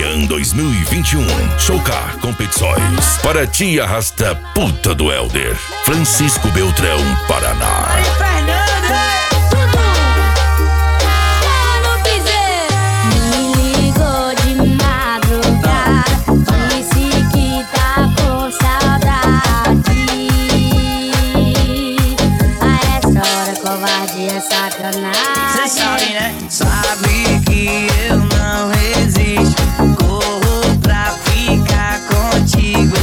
Campeã 2021. Showcar Competições. Para ti arrasta puta do Helder. Francisco Beltrão, Paraná. Cê sabe, né? Sabe que eu não resisto. Corro pra ficar contigo.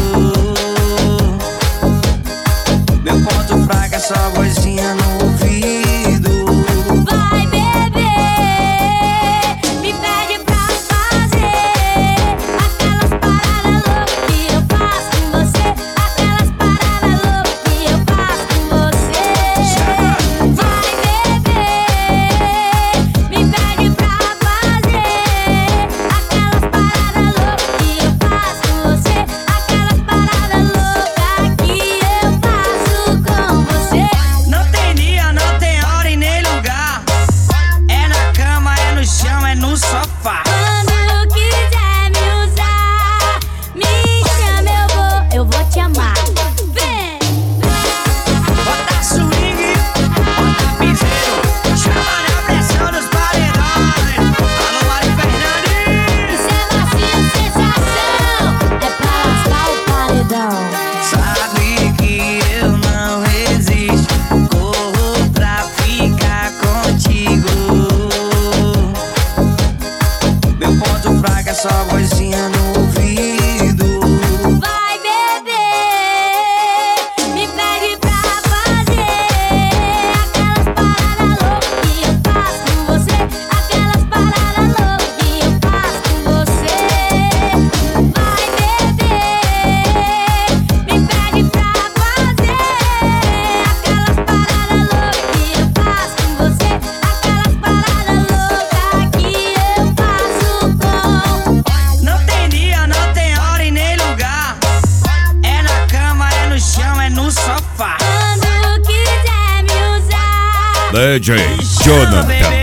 Meu ponto fraco é só vozinha no ouvido. Vai beber, me pede pra fazer aquelas paradas loucas que eu faço com você. Aquelas paradas loucas que eu faço com você. Vai beber, me pede pra fazer aquelas paradas loucas que eu faço com você. Aquelas paradas loucas que eu faço com você. Não tem dia, não tem hora e nem lugar. É na cama, é no chão, é no sofá. Quando quiser me usar, me chama, eu vou te amar. Vem! Bota swing, bota piseiro. Chama na pressão dos paredões. Alô, Mari Fernandes. Isso é vacina, sensação. É pra lascar o paredão. Sabe que eu não resisto. Corro pra ficar contigo. Meu ponto fraco é só vozinha no ouvido. Vai beber, me pede pra fazer aquelas paradas loucas que eu faço com você. Aquelas paradas loucas que eu faço com você. Vai beber, me pede pra fazer aquelas paradas loucas que eu faço com você. Aquelas paradas loucas que eu faço com. Não tem dia, não tem hora e nem lugar. É na cama, é no chão, é no sofá. Quando quiser me usar, DJ Jonathan